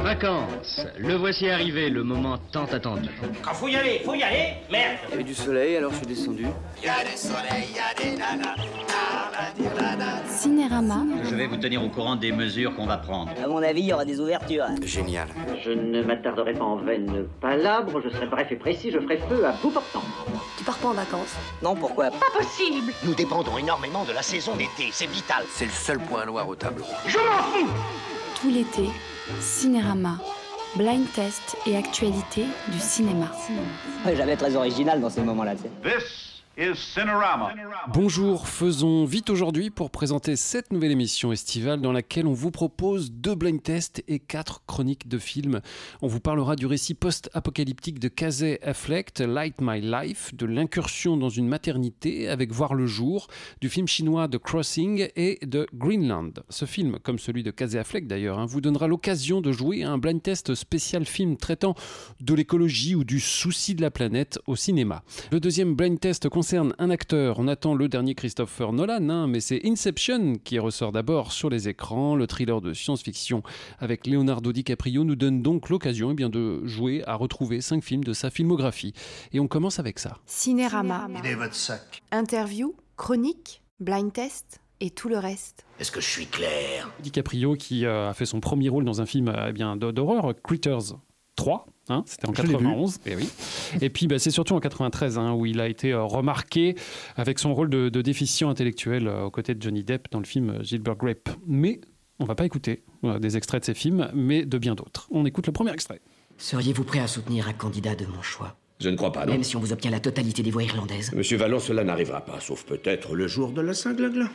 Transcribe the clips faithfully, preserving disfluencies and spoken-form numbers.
Vacances, le voici arrivé, le moment tant attendu. Quand faut y aller, faut y aller, merde. Il y avait du soleil, alors je suis descendu. Il y a des soleils, il y a des nanas, Cinérama. Je vais vous tenir au courant des mesures qu'on va prendre. À mon avis, il y aura des ouvertures. Génial. Je ne m'attarderai pas en vaines palabres, je serai bref et précis, je ferai feu à bout portant. Tu pars pas en vacances? Non, pourquoi? Pas possible. Nous dépendons énormément de la saison d'été, c'est vital. C'est le seul point noir au tableau. Je m'en fous. Tout l'été, Cinérama. Blind test et actualité du cinéma. Ouais, j'avais très original dans ces moments-là, tu sais. This is Cinerama. Bonjour, faisons vite aujourd'hui pour présenter cette nouvelle émission estivale dans laquelle on vous propose deux blind tests et quatre chroniques de films. On vous parlera du récit post-apocalyptique de Casey Affleck, Light My Life, de l'incursion dans une maternité avec Voir le jour, du film chinois The Crossing et de Greenland. Ce film, comme celui de Casey Affleck d'ailleurs, hein, vous donnera l'occasion de jouer à un blind test spécial film traitant de l'écologie ou du souci de la planète au cinéma. Le deuxième blind test concerne un acteur. On attend le dernier Christopher Nolan, hein, mais c'est Inception qui ressort d'abord sur les écrans. Le thriller de science-fiction avec Leonardo DiCaprio nous donne donc l'occasion eh bien, de jouer à retrouver cinq films de sa filmographie. Et on commence avec ça. Cinérama. Il est votre sac. Interview, chronique, blind test et tout le reste. Est-ce que je suis clair? DiCaprio qui euh, a fait son premier rôle dans un film euh, eh bien, d'horreur, Critters trois, hein, c'était en quatre-vingt-onze. Et, oui. Et puis bah, c'est surtout en quatre-vingt-treize hein, où il a été euh, remarqué avec son rôle de, de déficient intellectuel euh, aux côtés de Johnny Depp dans le film euh, Gilbert Grape. Mais on ne va pas écouter euh, des extraits de ces films, mais de bien d'autres. On écoute le premier extrait. Seriez-vous prêt à soutenir un candidat de mon choix? Je ne crois pas, non. Même si on vous obtient la totalité des voix irlandaises. Monsieur Vallon, cela n'arrivera pas, sauf peut-être le jour de la Saint-Glagla.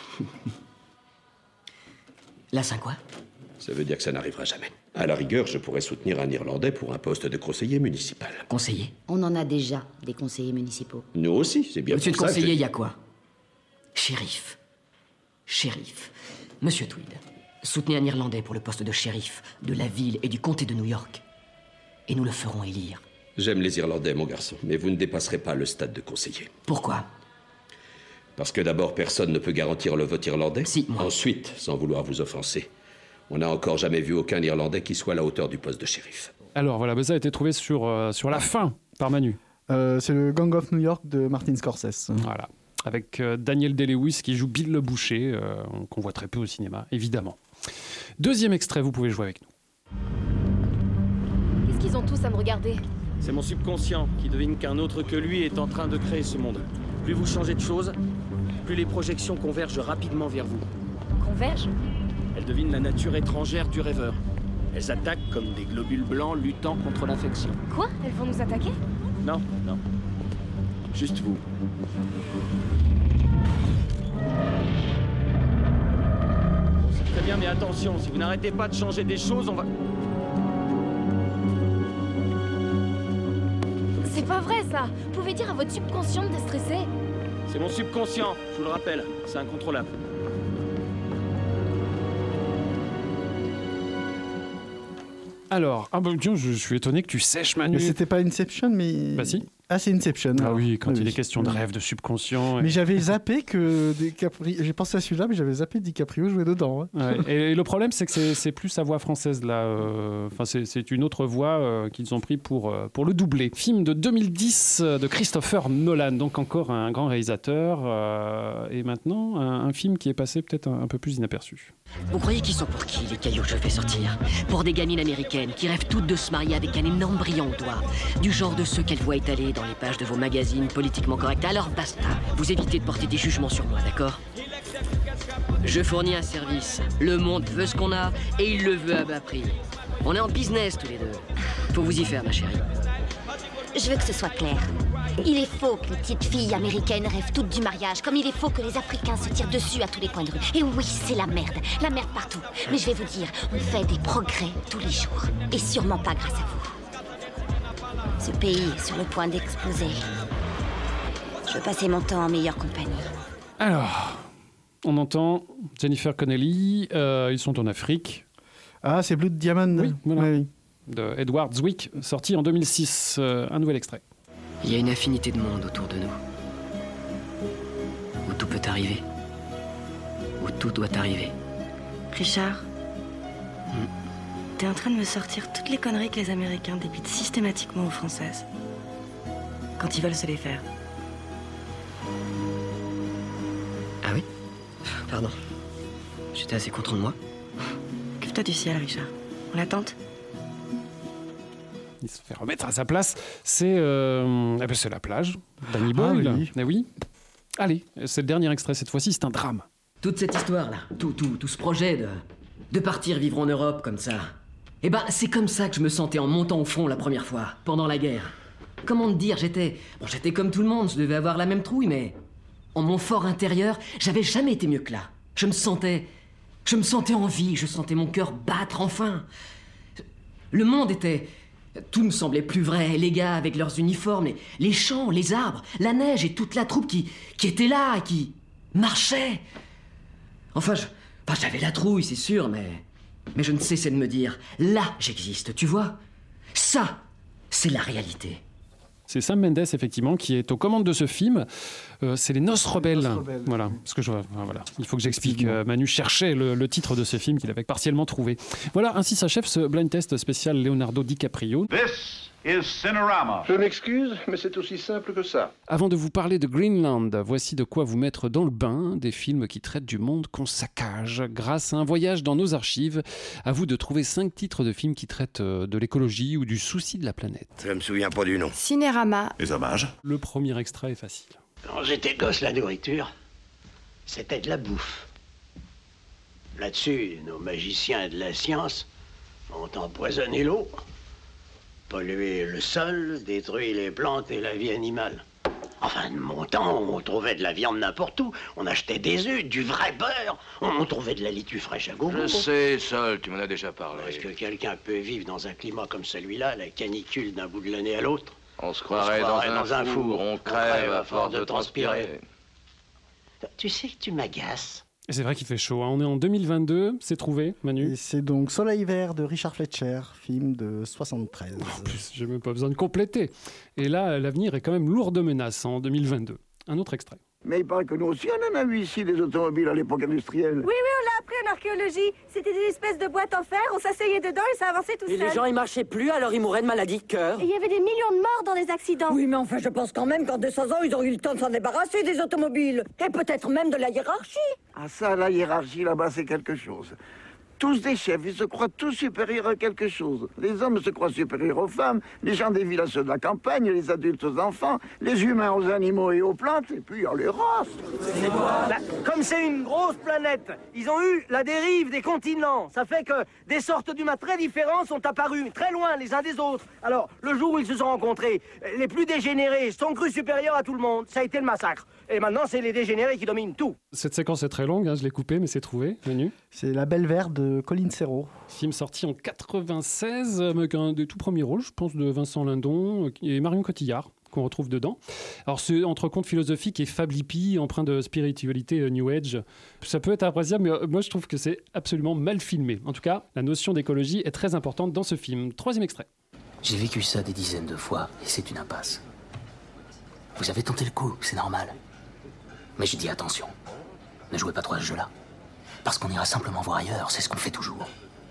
La Saint quoi? Ça veut dire que ça n'arrivera jamais. À la rigueur, je pourrais soutenir un Irlandais pour un poste de conseiller municipal. Conseiller? On en a déjà, des conseillers municipaux. Nous aussi, c'est bien Au-dessus pour de ça conseiller, il que... y a quoi? Shérif. Shérif. Monsieur Tweed, soutenez un Irlandais pour le poste de shérif de la ville et du comté de New York. Et nous le ferons élire. J'aime les Irlandais, mon garçon, mais vous ne dépasserez pas le stade de conseiller. Pourquoi? Parce que d'abord, personne ne peut garantir le vote irlandais. Si, moi. Ensuite, sans vouloir vous offenser, on n'a encore jamais vu aucun Irlandais qui soit à la hauteur du poste de shérif. Alors voilà, ça a été trouvé sur, euh, sur la fin par Manu. Euh, c'est le Gang of New York de Martin Scorsese. Voilà, avec euh, Daniel Day-Lewis qui joue Bill le Boucher, euh, qu'on voit très peu au cinéma, évidemment. Deuxième extrait, vous pouvez jouer avec nous. Qu'est-ce qu'ils ont tous à me regarder? C'est mon subconscient qui devine qu'un autre que lui est en train de créer ce monde. Plus vous changez de choses, plus les projections convergent rapidement vers vous. Convergent? Elles devinent la nature étrangère du rêveur. Elles attaquent comme des globules blancs luttant contre l'infection. Quoi? Elles vont nous attaquer? Non, non. Juste vous. Bon, c'est très bien, mais attention, si vous n'arrêtez pas de changer des choses, on va... C'est pas vrai, ça! Vous pouvez dire à votre subconscient de déstresser? C'est mon subconscient, je vous le rappelle. C'est incontrôlable. Alors, ah bah, tiens, je, je suis étonné que tu sèches, Manu. Mais c'était pas Inception, mais... Bah si. Ah, c'est Inception. Ah alors. oui, quand oui, il oui. est question de oui. rêve, de subconscient. Et... Mais j'avais zappé que DiCaprio... J'ai pensé à celui-là, mais j'avais zappé DiCaprio jouer dedans. Hein. Ouais. Et, et le problème, c'est que c'est, c'est plus sa voix française, là. Euh... Enfin, c'est, c'est une autre voix euh, qu'ils ont pris pour, euh, pour le doubler. Film de deux mille dix euh, de Christopher Nolan, donc encore un grand réalisateur. Euh... Et maintenant, un, un film qui est passé peut-être un, un peu plus inaperçu. Vous croyez qu'ils sont pour qui, les cailloux que je fais sortir? Pour des gamines américaines qui rêvent toutes de se marier avec un énorme brillant au doigt. Du genre de ceux qu'elles voient étalés dans les pages de vos magazines politiquement corrects. Alors basta, vous évitez de porter des jugements sur moi, d'accord? Je fournis un service. Le monde veut ce qu'on a et il le veut à bas prix. On est en business tous les deux. Faut vous y faire, ma chérie. Je veux que ce soit clair. Il est faux que les petites filles américaines rêvent toutes du mariage, comme il est faux que les Africains se tirent dessus à tous les coins de rue. Et oui, c'est la merde, la merde partout. Mais je vais vous dire, on fait des progrès tous les jours. Et sûrement pas grâce à vous. Ce pays est sur le point d'exploser. Je veux passer mon temps en meilleure compagnie. Alors, on entend Jennifer Connelly, euh, ils sont en Afrique. Ah, c'est Blood Diamond. Oui, voilà. Oui, oui. De Edward Zwick, sorti en deux mille six. Euh, un nouvel extrait. Il y a une infinité de monde autour de nous. Où tout peut arriver. Où tout doit arriver. Richard, hmm. T'es en train de me sortir toutes les conneries que les Américains débitent systématiquement aux Françaises. Quand ils veulent se les faire. Ah oui? Pardon. J'étais assez content de moi. Occupe-toi du ciel, Richard. On l'attente? Il se fait remettre à sa place. C'est euh... eh ben, c'est la plage. Danny Boyle. Ah oui. Eh oui. Allez, c'est le dernier extrait cette fois-ci, c'est un drame. Toute cette histoire-là, tout, tout, tout ce projet de, de partir vivre en Europe comme ça, eh ben, c'est comme ça que je me sentais en montant au front la première fois, pendant la guerre. Comment te dire, j'étais... Bon, j'étais comme tout le monde, je devais avoir la même trouille, mais... En mon fort intérieur, j'avais jamais été mieux que là. Je me sentais... Je me sentais en vie, je sentais mon cœur battre enfin. Le monde était... Tout me semblait plus vrai, les gars avec leurs uniformes, les, les champs, les arbres, la neige et toute la troupe qui, qui était là, qui marchait. Enfin, je, enfin, j'avais la trouille, c'est sûr, mais... Mais je ne cessais de me dire, là, j'existe, tu vois? Ça, c'est la réalité. C'est Sam Mendes, effectivement, qui est aux commandes de ce film. Euh, c'est Les Noces Rebelles. Noces Rebelles. Voilà. Parce que je, voilà. Il faut que j'explique. Euh, Manu cherchait le, le titre de ce film qu'il avait partiellement trouvé. Voilà, ainsi s'achève ce blind test spécial Leonardo DiCaprio. This is Cinerama. Je m'excuse, mais c'est aussi simple que ça. Avant de vous parler de Greenland, voici de quoi vous mettre dans le bain, des films qui traitent du monde qu'on saccage. Grâce à un voyage dans nos archives, à vous de trouver cinq titres de films qui traitent de l'écologie ou du souci de la planète. Je me souviens pas du nom. Cinérama. Les hommages. Le premier extrait est facile. Quand j'étais gosse, la nourriture, c'était de la bouffe. Là-dessus, nos magiciens de la science ont empoisonné l'eau, pollué le sol, détruit les plantes et la vie animale. Enfin, de mon temps, on trouvait de la viande n'importe où. On achetait des œufs, du vrai beurre. On trouvait de la laitue fraîche à gogo. Je sais, Sol, tu m'en as déjà parlé. Est-ce que quelqu'un peut vivre dans un climat comme celui-là, la canicule d'un bout de l'année à l'autre? On se croirait, on se croirait dans, dans un, un four, four. on crève à force de transpirer. Tu sais que tu m'agaces. Et c'est vrai qu'il fait chaud. Hein. On est en deux mille vingt-deux, c'est trouvé, Manu. Et c'est donc Soleil vert de Richard Fletcher, film de soixante-treize. En plus, j'ai même pas besoin de compléter. Et là, l'avenir est quand même lourd de menaces en deux mille vingt-deux. Un autre extrait. Mais il paraît que nous aussi, on en a vu ici des automobiles à l'époque industrielle. Oui, oui, on l'a appris en archéologie. C'était des espèces de boîtes en fer, on s'asseyait dedans et ça avançait tout Et seul. les gens, ils marchaient plus, alors ils mouraient de maladie de cœur. Et il y avait des millions de morts dans les accidents. Oui, mais enfin, je pense quand même qu'en deux cents ans, ils ont eu le temps de s'en débarrasser des automobiles. Et peut-être même de la hiérarchie. Ah ça, la hiérarchie là-bas, c'est quelque chose. Tous des chefs, ils se croient tous supérieurs à quelque chose. Les hommes se croient supérieurs aux femmes, les gens des villes à ceux de la campagne, les adultes aux enfants, les humains aux animaux et aux plantes, et puis il y a les races. Bah, comme c'est une grosse planète, ils ont eu la dérive des continents. Ça fait que des sortes d'humains très différents sont apparus, très loin les uns des autres. Alors, le jour où ils se sont rencontrés, les plus dégénérés sont crus supérieurs à tout le monde. Ça a été le massacre. Et maintenant, c'est les dégénérés qui dominent tout. Cette séquence est très longue, hein, je l'ai coupée, mais c'est trouvé, Manu. C'est La Belle Verte de Colin Serrault. Film sorti en quatre-vingt-seize, avec un des tout premiers rôles, je pense, de Vincent Lindon et Marion Cotillard, qu'on retrouve dedans. Alors, c'est entre contes philosophiques et fable hippie, empreint de spiritualité New Age. Ça peut être appréciable, mais moi, je trouve que c'est absolument mal filmé. En tout cas, la notion d'écologie est très importante dans ce film. Troisième extrait. J'ai vécu ça des dizaines de fois, et c'est une impasse. Vous avez tenté le coup, c'est normal. Mais je dis attention, ne jouez pas trop à ce jeu-là. Parce qu'on ira simplement voir ailleurs, c'est ce qu'on fait toujours.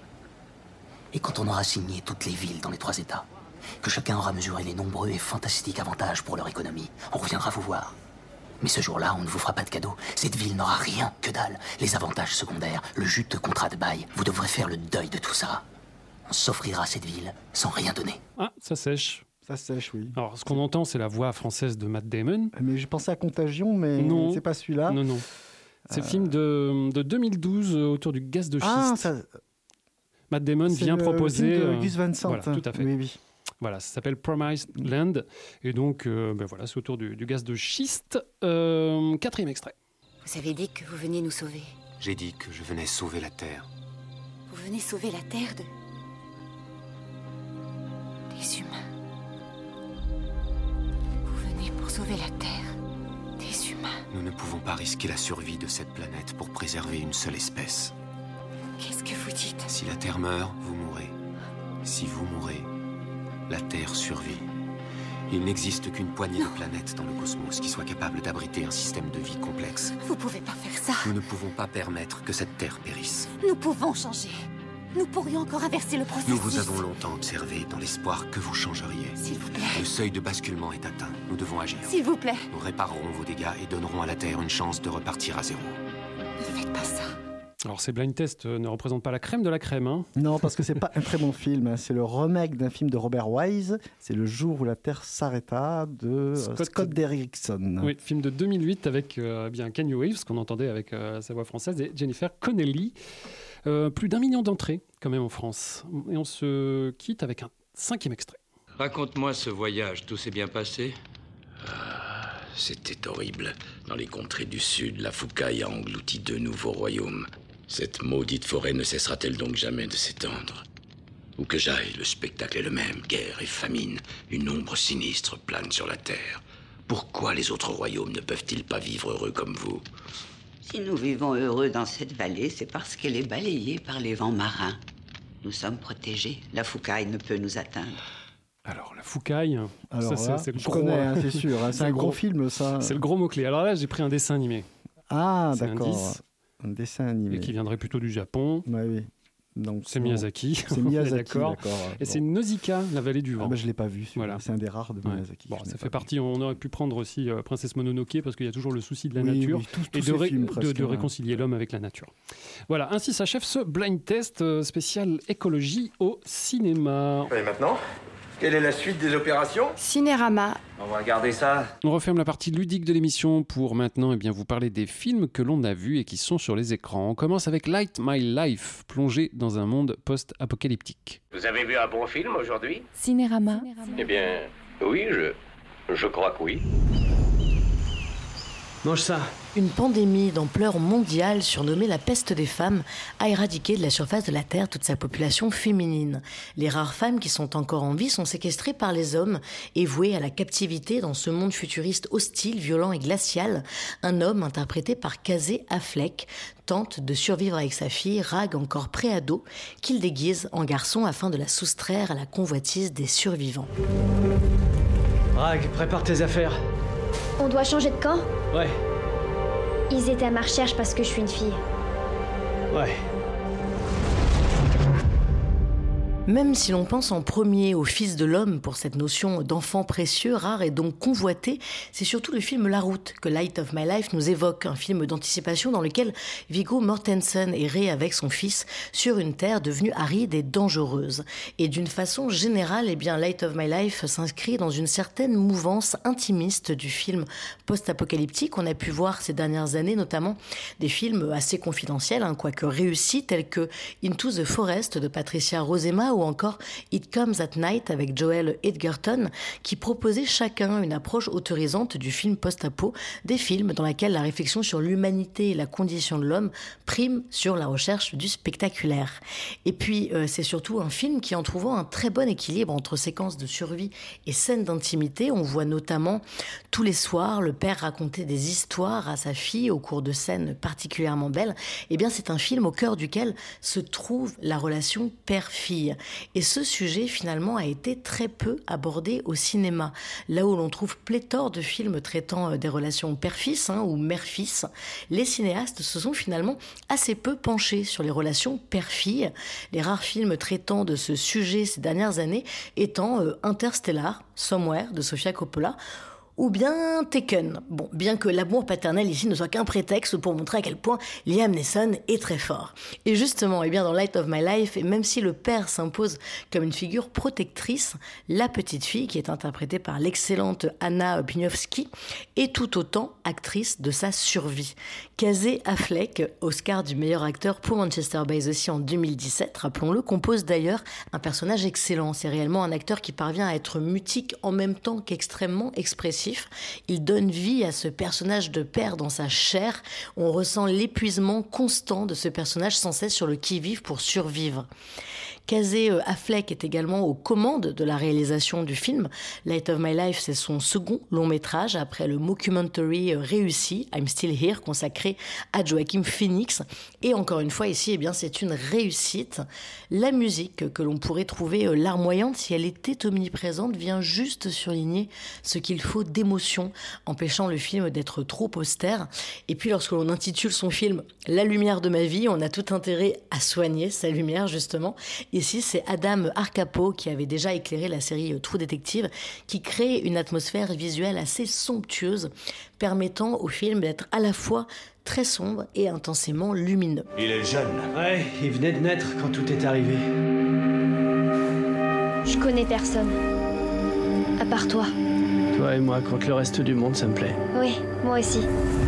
Et quand on aura signé toutes les villes dans les trois États, que chacun aura mesuré les nombreux et fantastiques avantages pour leur économie, on reviendra vous voir. Mais ce jour-là, on ne vous fera pas de cadeau. Cette ville n'aura rien, que dalle. Les avantages secondaires, le juteux contrat de bail, vous devrez faire le deuil de tout ça. On s'offrira cette ville sans rien donner. Ah, ça sèche. Ça sèche, oui. Alors, ce qu'on entend, c'est la voix française de Matt Damon. Mais j'ai pensé à Contagion, mais non. c'est pas celui-là. Non, non. C'est Euh... le film de, de deux mille douze euh, autour du gaz de schiste. Ah, ça... Matt Damon c'est vient le proposer... film de euh, Gus Van Sant. Voilà, tout à fait. Oui, oui. Voilà, ça s'appelle Promised Land. Et donc, euh, ben voilà, c'est autour du, du gaz de schiste. Euh, quatrième extrait. Vous avez dit que vous veniez nous sauver. J'ai dit que je venais sauver la Terre. Vous venez sauver la Terre de... des humains. Vous venez pour sauver la Terre des humains. Nous ne pouvons pas risquer la survie de cette planète pour préserver une seule espèce. Qu'est-ce que vous dites? Si la Terre meurt, vous mourrez. Si vous mourrez, la Terre survit. Il n'existe qu'une poignée de planètes dans le cosmos qui soient capables d'abriter un système de vie complexe. Vous pouvez pas faire ça. Nous ne pouvons pas permettre que cette Terre périsse. Nous pouvons changer. Nous pourrions encore inverser le processus. Nous vous avons longtemps observé dans l'espoir que vous changeriez. S'il vous plaît. Le seuil de basculement est atteint. Nous devons agir. S'il vous plaît. Nous réparerons vos dégâts et donnerons à la Terre une chance de repartir à zéro. Ne faites pas ça. Alors ces blind tests euh, ne représentent pas la crème de la crème. Hein. Non, parce que c'est pas un très bon film. Hein. C'est le remake d'un film de Robert Wise. C'est Le jour où la Terre s'arrêta de Scott, Scott Derrickson. Oui, film de deux mille huit avec euh, bien Kanye West, qu'on entendait avec euh, sa voix française, et Jennifer Connelly. Euh, plus d'un million d'entrées quand même en France. Et on se quitte avec un cinquième extrait. Raconte-moi ce voyage, tout s'est bien passé? Ah, c'était horrible. Dans les contrées du sud, la Foucaille a englouti deux nouveaux royaumes. Cette maudite forêt ne cessera-t-elle donc jamais de s'étendre? Où que j'aille, le spectacle est le même. Guerre et famine. Une ombre sinistre plane sur la terre. Pourquoi les autres royaumes ne peuvent-ils pas vivre heureux comme vous? Si nous vivons heureux dans cette vallée, c'est parce qu'elle est balayée par les vents marins. Nous sommes protégés. La Foucaille ne peut nous atteindre. Alors, la Foucaille, Alors ça, là, c'est, c'est le je gros, connais, hein, c'est sûr. Hein, c'est, c'est un gros, gros film, ça. C'est le gros mot-clé. Alors là, j'ai pris un dessin animé. Ah, c'est d'accord. Indice, un dessin animé. Et qui viendrait plutôt du Japon. Ouais, oui. Donc, c'est Miyazaki. C'est Miyazaki, d'accord. d'accord. Et bon. c'est Nausicaa, la vallée du vent. Ah bah, je ne l'ai pas vu. Voilà. C'est un des rares de Miyazaki. Ouais. Bon, ça fait partie. On aurait pu prendre aussi euh, Princesse Mononoke parce qu'il y a toujours le souci de la oui, nature oui, tous, tous et de, ré- films, de, presque, de ouais. réconcilier l'homme avec la nature. Voilà, ainsi s'achève ce blind test euh, spécial écologie au cinéma. Et maintenant, quelle est la suite des opérations? Cinérama. On va regarder ça. On referme la partie ludique de l'émission pour maintenant eh bien, vous parler des films que l'on a vus et qui sont sur les écrans. On commence avec Light My Life, plongé dans un monde post-apocalyptique. Vous avez vu un bon film aujourd'hui? Cinérama. Eh bien, oui, je, je crois que oui. Mange ça. Une pandémie d'ampleur mondiale surnommée la peste des femmes a éradiqué de la surface de la Terre toute sa population féminine. Les rares femmes qui sont encore en vie sont séquestrées par les hommes et vouées à la captivité dans ce monde futuriste hostile, violent et glacial. Un homme interprété par Casey Affleck tente de survivre avec sa fille, Rag, encore pré-ado, qu'il déguise en garçon afin de la soustraire à la convoitise des survivants. Rag, prépare tes affaires. On doit changer de camp? Ouais. Ils étaient à ma recherche parce que je suis une fille. Ouais. Même si l'on pense en premier au Fils de l'homme pour cette notion d'enfant précieux, rare et donc convoité, c'est surtout le film La Route que Light of My Life nous évoque, un film d'anticipation dans lequel Viggo Mortensen errait avec son fils sur une terre devenue aride et dangereuse. Et d'une façon générale, eh bien, Light of My Life s'inscrit dans une certaine mouvance intimiste du film post-apocalyptique. On a pu voir ces dernières années notamment des films assez confidentiels, hein, quoique réussis, tels que Into the Forest de Patricia Rozema ou encore It Comes at Night avec Joel Edgerton, qui proposaient chacun une approche autorisante du film post-apo, des films dans lesquels la réflexion sur l'humanité et la condition de l'homme prime sur la recherche du spectaculaire. Et puis, euh, c'est surtout un film qui, en trouvant un très bon équilibre entre séquences de survie et scènes d'intimité, on voit notamment tous les soirs le père raconter des histoires à sa fille au cours de scènes particulièrement belles. Eh bien, c'est un film au cœur duquel se trouve la relation père-fille. Et ce sujet, finalement, a été très peu abordé au cinéma. Là où l'on trouve pléthore de films traitant des relations père-fils hein, ou mère-fils, les cinéastes se sont finalement assez peu penchés sur les relations père-fille. Les rares films traitant de ce sujet ces dernières années étant euh, Interstellar, Somewhere de Sofia Coppola, ou bien Taken. Bon, bien que l'amour paternel ici ne soit qu'un prétexte pour montrer à quel point Liam Neeson est très fort. Et justement, eh bien dans Light of My Life, et même si le père s'impose comme une figure protectrice, la petite fille, qui est interprétée par l'excellente Anna Piniowski, est tout autant actrice de sa survie. Casey Affleck, Oscar du meilleur acteur pour Manchester by the Sea en deux mille dix-sept, rappelons-le, compose d'ailleurs un personnage excellent. C'est réellement un acteur qui parvient à être mutique en même temps qu'extrêmement expressif. Il donne vie à ce personnage de père dans sa chair. On ressent l'épuisement constant de ce personnage sans cesse sur le qui-vive pour survivre. Casey Affleck est également aux commandes de la réalisation du film. Light of My Life, c'est son second long métrage après le mockumentary réussi I'm Still Here, consacré à Joaquin Phoenix. Et encore une fois ici, eh bien, c'est une réussite. La musique que l'on pourrait trouver larmoyante si elle était omniprésente vient juste surligner ce qu'il faut d'émotion, empêchant le film d'être trop austère. Et puis lorsque l'on intitule son film « La lumière de ma vie », on a tout intérêt à soigner sa lumière justement. Ici, c'est Adam Arcapo qui avait déjà éclairé la série True Detective, qui crée une atmosphère visuelle assez somptueuse, permettant au film d'être à la fois très sombre et intensément lumineux. Il est jeune. Ouais, il venait de naître quand tout est arrivé. Je connais personne. À part toi. Toi et moi, contre le reste du monde, ça me plaît. Oui, moi aussi.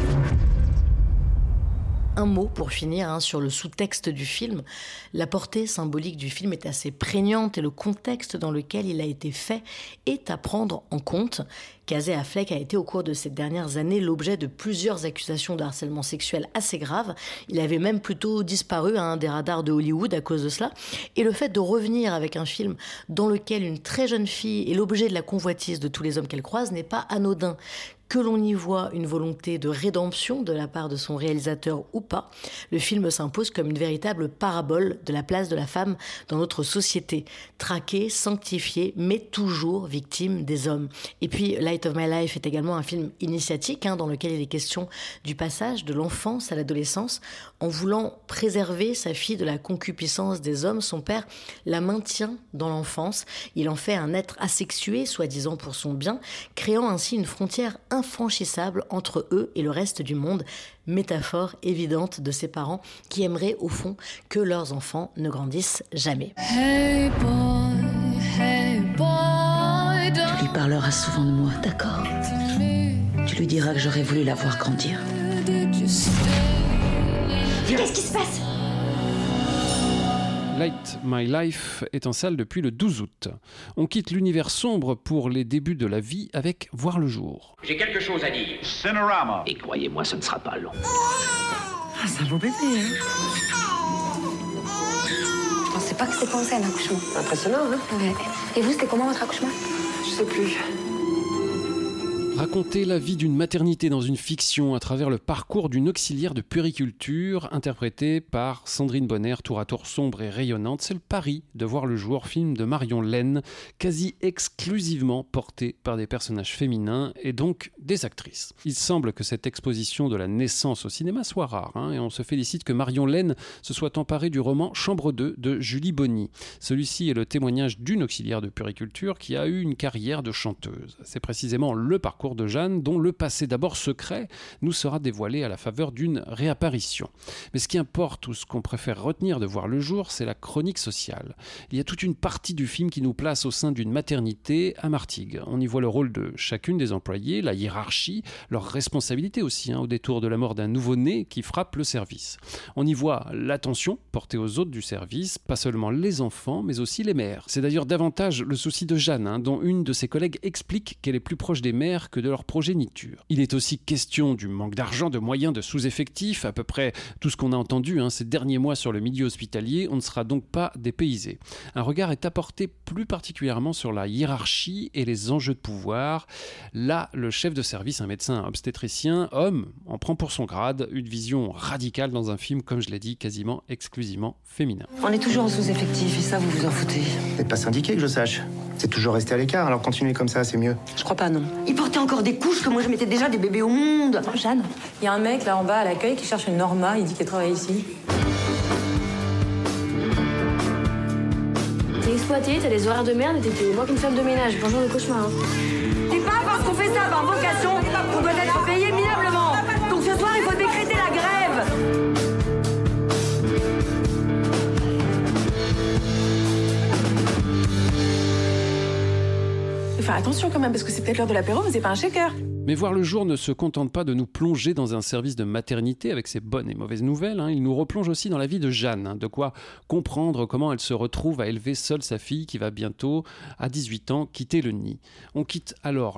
Un mot pour finir hein, sur le sous-texte du film. La portée symbolique du film est assez prégnante et le contexte dans lequel il a été fait est à prendre en compte. Casey Affleck a été au cours de ces dernières années l'objet de plusieurs accusations de harcèlement sexuel assez graves. Il avait même plutôt disparu hein, des radars de Hollywood à cause de cela. Et le fait de revenir avec un film dans lequel une très jeune fille est l'objet de la convoitise de tous les hommes qu'elle croise n'est pas anodin. Que l'on y voit une volonté de rédemption de la part de son réalisateur ou pas, le film s'impose comme une véritable parabole de la place de la femme dans notre société. Traquée, sanctifiée, mais toujours victime des hommes. Et puis, Light of My Life est également un film initiatique hein, dans lequel il est question du passage de l'enfance à l'adolescence. En voulant préserver sa fille de la concupiscence des hommes, son père la maintient dans l'enfance. Il en fait un être asexué, soi-disant pour son bien, créant ainsi une frontière infranchissable entre eux et le reste du monde, métaphore évidente de ces parents qui aimeraient au fond que leurs enfants ne grandissent jamais. Hey boy, hey boy, tu lui parleras souvent de moi, d'accord? Tu lui diras que j'aurais voulu la voir grandir. Qu'est-ce qui se passe? Light My Life est en salle depuis le douze août. On quitte l'univers sombre pour les débuts de la vie avec Voir le jour. J'ai quelque chose à dire. Cinerama. Et croyez-moi, ce ne sera pas long. Ah, c'est un beau bébé, hein. Je pensais pas que c'était comme ça un accouchement. Impressionnant, hein. Ouais. Et vous, c'était comment votre accouchement? Je sais plus. Raconter la vie d'une maternité dans une fiction à travers le parcours d'une auxiliaire de puériculture interprétée par Sandrine Bonner, tour à tour sombre et rayonnante, c'est le pari de Voir le jour, film de Marion Laine, quasi exclusivement porté par des personnages féminins et donc des actrices. Il semble que cette exposition de la naissance au cinéma soit rare hein, et on se félicite que Marion Laine se soit emparée du roman Chambre deux de Julie Bonny. Celui-ci est le témoignage d'une auxiliaire de puériculture qui a eu une carrière de chanteuse. C'est précisément le parcours de Jeanne, dont le passé d'abord secret nous sera dévoilé à la faveur d'une réapparition. Mais ce qui importe ou ce qu'on préfère retenir de Voir le jour, c'est la chronique sociale. Il y a toute une partie du film qui nous place au sein d'une maternité à Martigues. On y voit le rôle de chacune des employées, la hiérarchie, leurs responsabilités aussi, hein, au détour de la mort d'un nouveau-né qui frappe le service. On y voit l'attention portée aux autres du service, pas seulement les enfants, mais aussi les mères. C'est d'ailleurs davantage le souci de Jeanne, hein, dont une de ses collègues explique qu'elle est plus proche des mères que de leur progéniture. Il est aussi question du manque d'argent, de moyens, de sous-effectifs, à peu près tout ce qu'on a entendu hein, ces derniers mois sur le milieu hospitalier, on ne sera donc pas dépaysé. Un regard est apporté plus particulièrement sur la hiérarchie et les enjeux de pouvoir. Là, le chef de service, un médecin obstétricien, homme, en prend pour son grade, une vision radicale dans un film, comme je l'ai dit, quasiment exclusivement féminin. On est toujours en sous-effectif et ça, vous vous en foutez. Vous n'êtes pas syndiqué que je sache. C'est toujours resté à l'écart, alors continuez comme ça, c'est mieux. Je crois pas, non. Il portait encore des couches que moi je mettais déjà des bébés au monde. Oh, Jeanne, il y a un mec là en bas à l'accueil qui cherche une Norma, il dit qu'elle travaille ici. T'es exploité, t'as des horaires de merde et t'es payé moins qu'une femme de ménage. Bonjour le cauchemar. Hein. C'est pas parce qu'on fait ça par vocation qu'on doit être payé minablement. Donc ce soir, il faut décréter la grève. Faire attention quand même, parce que c'est peut-être l'heure de l'apéro, mais c'est pas un shaker. Mais Voir le jour ne se contente pas de nous plonger dans un service de maternité avec ses bonnes et mauvaises nouvelles. Hein. Il nous replonge aussi dans la vie de Jeanne, hein, de quoi comprendre comment elle se retrouve à élever seule sa fille qui va bientôt, à dix-huit ans, quitter le nid. On quitte alors la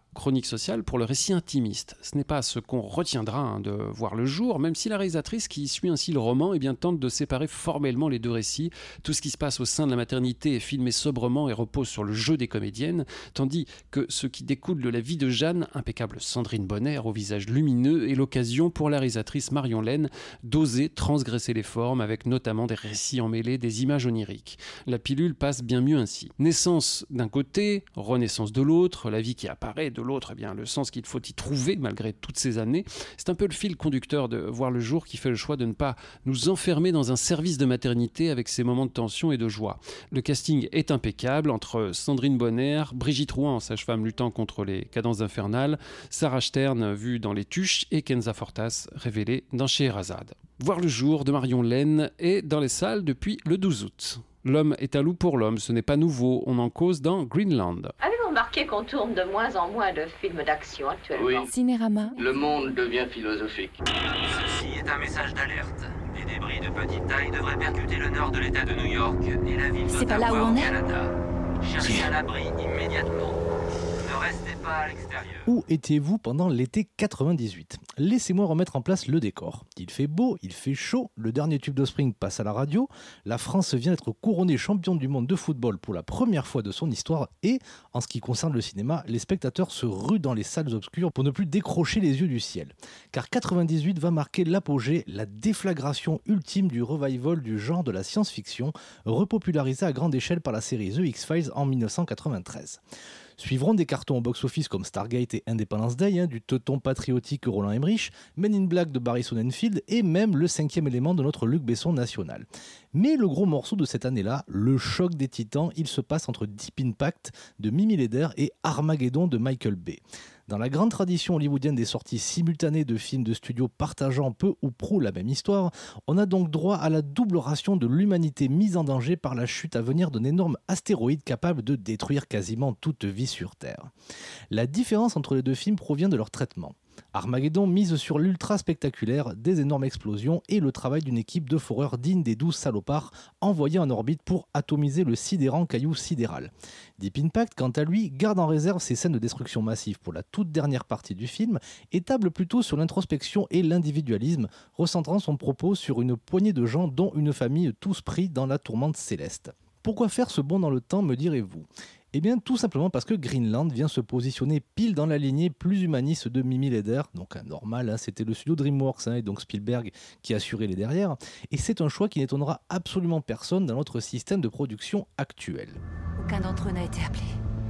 chronique sociale pour le récit intimiste. Ce n'est pas ce qu'on retiendra hein, de Voir le jour, même si la réalisatrice qui suit ainsi le roman eh bien, tente de séparer formellement les deux récits. Tout ce qui se passe au sein de la maternité est filmé sobrement et repose sur le jeu des comédiennes, tandis que ce qui découle de la vie de Jeanne, impeccable Sandrine Bonner au visage lumineux, est l'occasion pour la réalisatrice Marion Laine d'oser transgresser les formes avec notamment des récits emmêlés, des images oniriques. La pilule passe bien mieux ainsi. Naissance d'un côté, renaissance de l'autre, la vie qui apparaît de l'autre, eh bien, le sens qu'il faut y trouver malgré toutes ces années. C'est un peu le fil conducteur de Voir le jour qui fait le choix de ne pas nous enfermer dans un service de maternité avec ses moments de tension et de joie. Le casting est impeccable entre Sandrine Bonner, Brigitte Rouen, sage-femme luttant contre les cadences infernales, Sarah Stern vue dans Les Tuches et Kenza Fortas révélée dans Scheherazade. Voir le jour de Marion Laine est dans les salles depuis le douze août. L'homme est un loup pour l'homme, ce n'est pas nouveau, on en cause dans Greenland. Avez-vous remarqué qu'on tourne de moins en moins de films d'action actuellement? Oui. Cinérama. Le monde devient philosophique. Ceci est un message d'alerte. Des débris de petite taille devraient percuter le nord de l'État de New York et la ville C'est pas là où d'Ottawa on au est Canada. Cherchez un abri immédiatement. Ne restez pas à l'extérieur. Où étiez-vous pendant l'été quatre-vingt-dix-huit? Laissez-moi remettre en place le décor. Il fait beau, il fait chaud, le dernier tube d'Offspring passe à la radio, la France vient d'être couronnée championne du monde de football pour la première fois de son histoire et, en ce qui concerne le cinéma, les spectateurs se ruent dans les salles obscures pour ne plus décrocher les yeux du ciel. Car quatre-vingt-dix-huit va marquer l'apogée, la déflagration ultime du revival du genre de la science-fiction, repopularisé à grande échelle par la série The X-Files en dix-neuf cent quatre-vingt-treize. Suivront des cartons au box-office comme Stargate et Independence Day, hein, du teuton patriotique Roland Emmerich, Men in Black de Barry Sonnenfeld et même le cinquième élément de notre Luc Besson national. Mais le gros morceau de cette année-là, le choc des titans, il se passe entre Deep Impact de Mimi Leder et Armageddon de Michael Bay. Dans la grande tradition hollywoodienne des sorties simultanées de films de studio partageant peu ou prou la même histoire, on a donc droit à la double ration de l'humanité mise en danger par la chute à venir d'un énorme astéroïde capable de détruire quasiment toute vie sur Terre. La différence entre les deux films provient de leur traitement. Armageddon mise sur l'ultra spectaculaire, des énormes explosions et le travail d'une équipe de foreurs digne des douze salopards envoyés en orbite pour atomiser le sidérant caillou sidéral. Deep Impact, quant à lui, garde en réserve ses scènes de destruction massive pour la toute dernière partie du film et table plutôt sur l'introspection et l'individualisme, recentrant son propos sur une poignée de gens dont une famille tous pris dans la tourmente céleste. Pourquoi faire ce bond dans le temps, me direz-vous ? Eh bien, tout simplement parce que Greenland vient se positionner pile dans la lignée plus humaniste de Mimi Leder. Donc, hein, normal, hein, c'était le studio DreamWorks hein, et donc Spielberg qui assurait les derrière. Et c'est un choix qui n'étonnera absolument personne dans notre système de production actuel. Aucun d'entre eux n'a été appelé.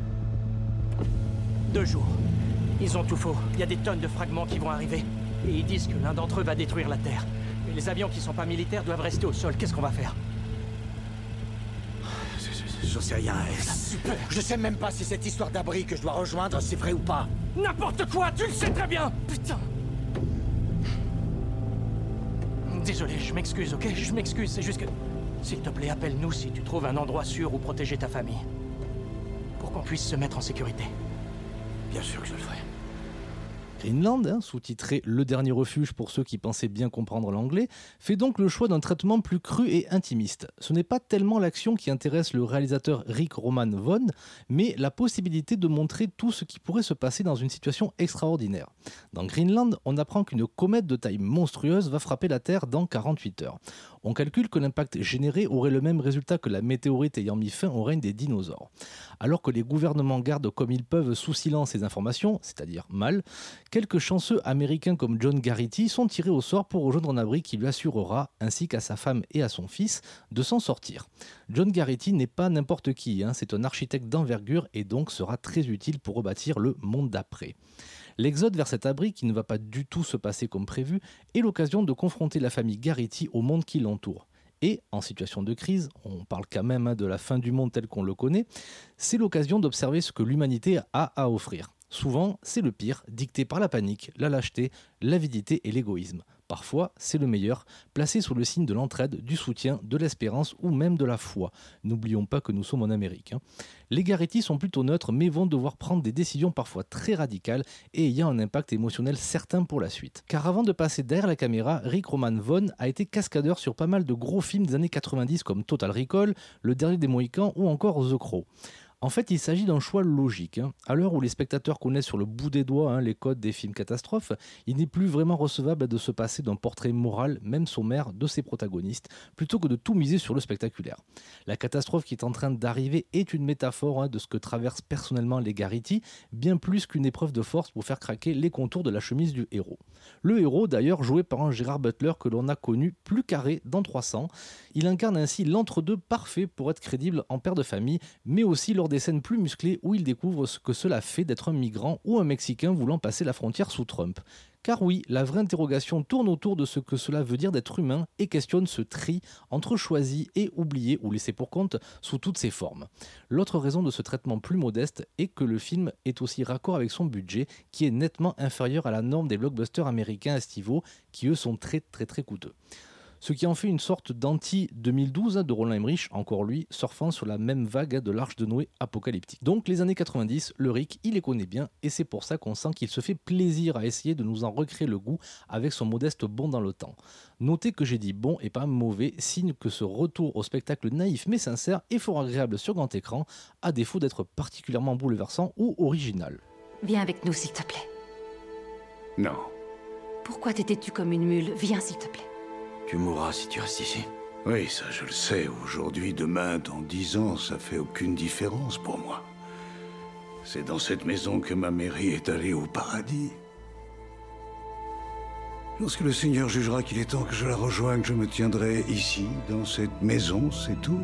Deux jours. Ils ont tout faux. Il y a des tonnes de fragments qui vont arriver. Et ils disent que l'un d'entre eux va détruire la Terre. Mais les avions qui sont pas militaires doivent rester au sol. Qu'est-ce qu'on va faire ? J'en sais rien, Ed. Super. Je sais même pas si cette histoire d'abri que je dois rejoindre, c'est vrai ou pas. N'importe quoi, tu le sais très bien. Putain. Désolé, je m'excuse, ok? Je m'excuse, c'est juste que... S'il te plaît, appelle-nous si tu trouves un endroit sûr où protéger ta famille. Pour qu'on puisse se mettre en sécurité. Bien sûr que je le ferai. Greenland, hein, sous-titré « Le dernier refuge » pour ceux qui pensaient bien comprendre l'anglais, fait donc le choix d'un traitement plus cru et intimiste. Ce n'est pas tellement l'action qui intéresse le réalisateur Rick Roman Vaughn, mais la possibilité de montrer tout ce qui pourrait se passer dans une situation extraordinaire. Dans Greenland, on apprend qu'une comète de taille monstrueuse va frapper la Terre dans quarante-huit heures. On calcule que l'impact généré aurait le même résultat que la météorite ayant mis fin au règne des dinosaures. Alors que les gouvernements gardent comme ils peuvent sous silence ces informations, c'est-à-dire mal, quelques chanceux américains comme John Garrity sont tirés au sort pour rejoindre un abri qui lui assurera, ainsi qu'à sa femme et à son fils, de s'en sortir. John Garrity n'est pas n'importe qui, hein, c'est un architecte d'envergure et donc sera très utile pour rebâtir le monde d'après. L'exode vers cet abri, qui ne va pas du tout se passer comme prévu, est l'occasion de confronter la famille Garrity au monde qui l'entoure. Et, en situation de crise, on parle quand même hein, de la fin du monde tel qu'on le connaît, c'est l'occasion d'observer ce que l'humanité a à offrir. Souvent, c'est le pire, dicté par la panique, la lâcheté, l'avidité et l'égoïsme. Parfois, c'est le meilleur, placé sous le signe de l'entraide, du soutien, de l'espérance ou même de la foi. N'oublions pas que nous sommes en Amérique. Hein. Les Garrity sont plutôt neutres, mais vont devoir prendre des décisions parfois très radicales et ayant un impact émotionnel certain pour la suite. Car avant de passer derrière la caméra, Rick Roman Vaughn a été cascadeur sur pas mal de gros films des années quatre-vingt-dix comme Total Recall, Le Dernier des Mohicans ou encore The Crow. En fait, il s'agit d'un choix logique. Hein. À l'heure où les spectateurs connaissent sur le bout des doigts hein, les codes des films catastrophes, il n'est plus vraiment recevable de se passer d'un portrait moral, même sommaire, de ses protagonistes, plutôt que de tout miser sur le spectaculaire. La catastrophe qui est en train d'arriver est une métaphore hein, de ce que traversent personnellement les Garrity, bien plus qu'une épreuve de force pour faire craquer les contours de la chemise du héros. Le héros, d'ailleurs, joué par un Gérard Butler que l'on a connu plus carré dans trois cents. Il incarne ainsi l'entre-deux parfait pour être crédible en père de famille, mais aussi lors des scènes plus musclées où il découvre ce que cela fait d'être un migrant ou un Mexicain voulant passer la frontière sous Trump. Car oui, la vraie interrogation tourne autour de ce que cela veut dire d'être humain et questionne ce tri entre choisi et oublié ou laissé pour compte sous toutes ses formes. L'autre raison de ce traitement plus modeste est que le film est aussi raccord avec son budget qui est nettement inférieur à la norme des blockbusters américains estivaux qui eux sont très très très coûteux. Ce qui en fait une sorte d'anti-deux mille douze de Roland Emmerich, encore lui, surfant sur la même vague de l'Arche de Noé apocalyptique. Donc les années quatre-vingt-dix, le Rick, il les connaît bien et c'est pour ça qu'on sent qu'il se fait plaisir à essayer de nous en recréer le goût avec son modeste bond dans le temps. Notez que j'ai dit bon et pas mauvais, signe que ce retour au spectacle naïf mais sincère est fort agréable sur grand écran, à défaut d'être particulièrement bouleversant ou original. Viens avec nous, s'il te plaît. Non. Pourquoi t'étais-tu comme une mule? Viens, s'il te plaît. Tu mourras si tu restes ici. Oui, ça je le sais. Aujourd'hui, demain, dans dix ans, ça fait aucune différence pour moi. C'est dans cette maison que ma mairie est allée au paradis. Lorsque le Seigneur jugera qu'il est temps que je la rejoigne, je me tiendrai ici, dans cette maison, c'est tout.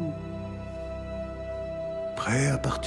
Prêt à partir ?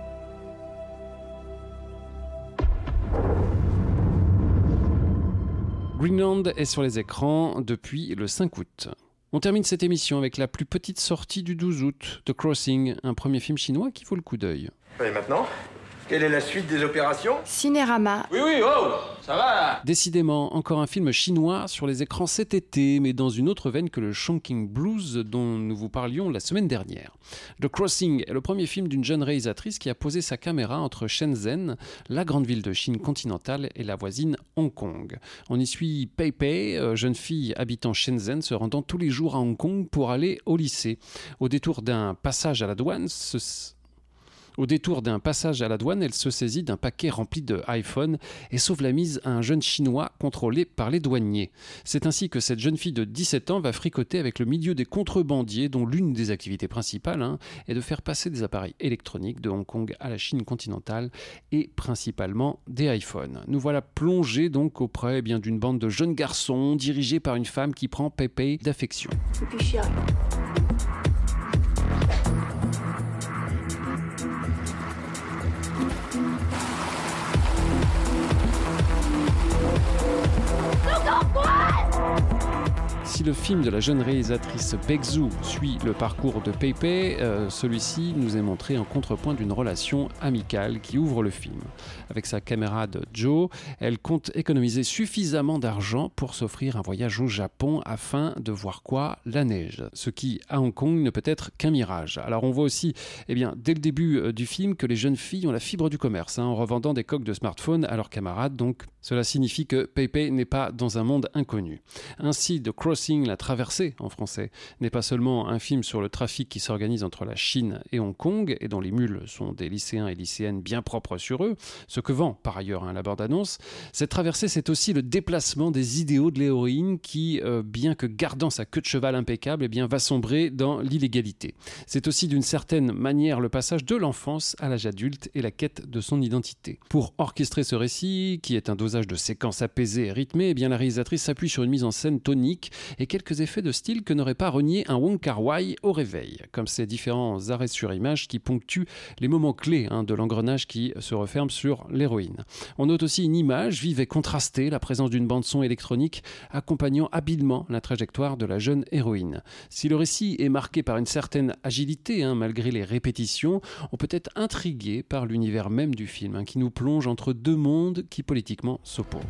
Greenland est sur les écrans depuis le cinq août. On termine cette émission avec la plus petite sortie du douze août, The Crossing, un premier film chinois qui vaut le coup d'œil. Et maintenant ? Quelle est la suite des opérations ? Cinérama. Oui, oui, oh, ça va là. Décidément, encore un film chinois sur les écrans cet été, mais dans une autre veine que le Chongqing Blues dont nous vous parlions la semaine dernière. The Crossing est le premier film d'une jeune réalisatrice qui a posé sa caméra entre Shenzhen, la grande ville de Chine continentale, et la voisine Hong Kong. On y suit Pei Pei, jeune fille habitant Shenzhen, se rendant tous les jours à Hong Kong pour aller au lycée. Au détour d'un passage à la douane, ce... Au détour d'un passage à la douane, elle se saisit d'un paquet rempli de iPhone et sauve la mise à un jeune Chinois contrôlé par les douaniers. C'est ainsi que cette jeune fille de dix-sept ans va fricoter avec le milieu des contrebandiers dont l'une des activités principales hein, est de faire passer des appareils électroniques de Hong Kong à la Chine continentale et principalement des iPhones. Nous voilà plongés donc auprès eh bien, d'une bande de jeunes garçons dirigés par une femme qui prend Pei Pei d'affection. Si le film de la jeune réalisatrice Baek-Zhu suit le parcours de Pei Pei, euh, celui-ci nous est montré en contrepoint d'une relation amicale qui ouvre le film. Avec sa camarade Jo, elle compte économiser suffisamment d'argent pour s'offrir un voyage au Japon afin de voir quoi ? La neige. Ce qui, à Hong Kong, ne peut être qu'un mirage. Alors on voit aussi, eh bien, dès le début euh, du film, que les jeunes filles ont la fibre du commerce, hein, en revendant des coques de smartphone à leurs camarades. Donc cela signifie que Pei Pei n'est pas dans un monde inconnu. Ainsi, The Crossing, la traversée en français, n'est pas seulement un film sur le trafic qui s'organise entre la Chine et Hong Kong et dont les mules sont des lycéens et lycéennes bien propres sur eux, ce que vend par ailleurs hein, la bande-annonce. Cette traversée, c'est aussi le déplacement des idéaux de l'héroïne qui, euh, bien que gardant sa queue de cheval impeccable, eh bien, va sombrer dans l'illégalité. C'est aussi d'une certaine manière le passage de l'enfance à l'âge adulte et la quête de son identité. Pour orchestrer ce récit, qui est un dosage de séquences apaisées et rythmées, eh bien, la réalisatrice s'appuie sur une mise en scène tonique et quelques effets de style que n'aurait pas renié un Wong Kar-wai au réveil, comme ces différents arrêts sur image qui ponctuent les moments clés hein, de l'engrenage qui se referme sur l'héroïne. On note aussi une image vive et contrastée, la présence d'une bande-son électronique accompagnant habilement la trajectoire de la jeune héroïne. Si le récit est marqué par une certaine agilité, hein, malgré les répétitions, on peut être intrigué par l'univers même du film, hein, qui nous plonge entre deux mondes qui politiquement s'opposent.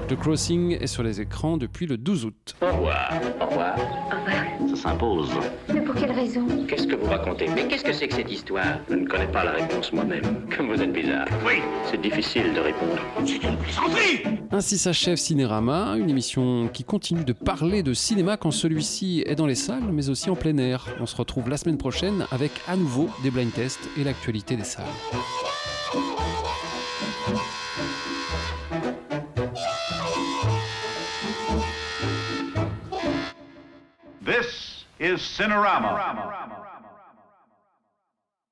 The Crossing est sur les écrans depuis le douze août. Au revoir. Au revoir. Au revoir. Ça s'impose. Mais pour quelle raison? Qu'est-ce que vous racontez? Mais qu'est-ce que c'est que cette histoire? Je ne connais pas la réponse moi-même. Comme vous êtes bizarre. Oui. C'est difficile de répondre. C'est une plaisanterie! Ainsi s'achève Cinérama, une émission qui continue de parler de cinéma quand celui-ci est dans les salles, mais aussi en plein air. On se retrouve la semaine prochaine avec à nouveau des blind tests et l'actualité des salles. This is Cinerama.